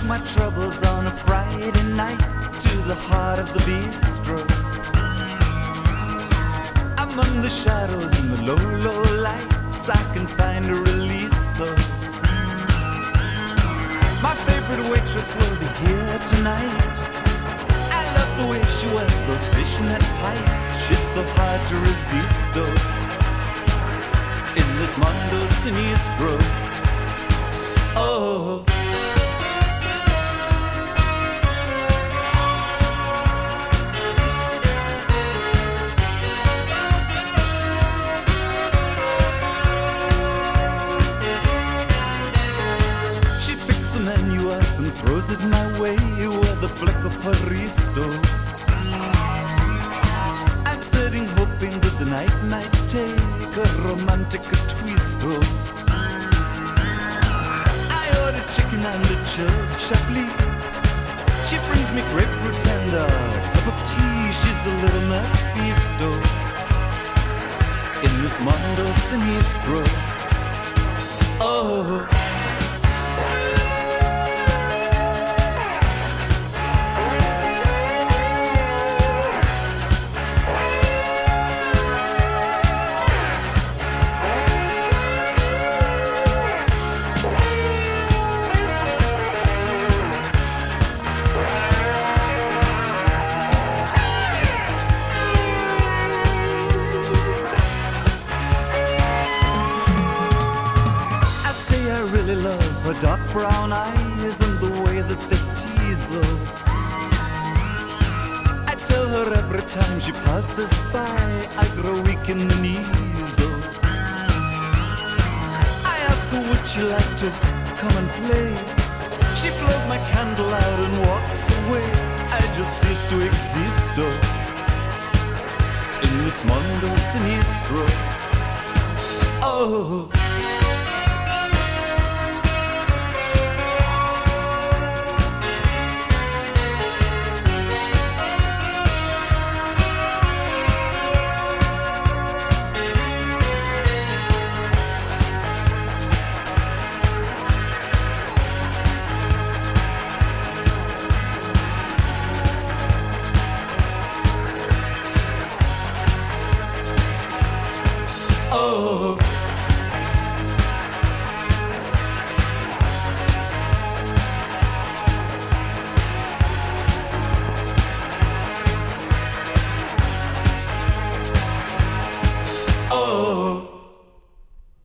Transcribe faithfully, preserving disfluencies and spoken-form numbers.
my troubles on a Friday night to the heart of the bistro. Among the shadows and the low, low lights, I can find a release. So my favorite waitress will be here tonight. I love the way she wears those fishnet tights. She's so hard to resist, oh, in this mondo sinistro. Oh, she picks a menu up and throws it my way with a flick of Paristo. I'm sitting hoping that the night might take a romantic twist, oh. Chicken and a chilled chablis. She brings me grapefruit tender, a cup of tea. She's a little Mephisto in this mondo sinistro. Oh, her dark brown eyes and the way that they tease her. I tell her every time she passes by, I grow weak in the knees, oh. I ask her would she like to come and play. She blows my candle out and walks away. I just cease to exist, oh, in this mondo sinistro. Oh,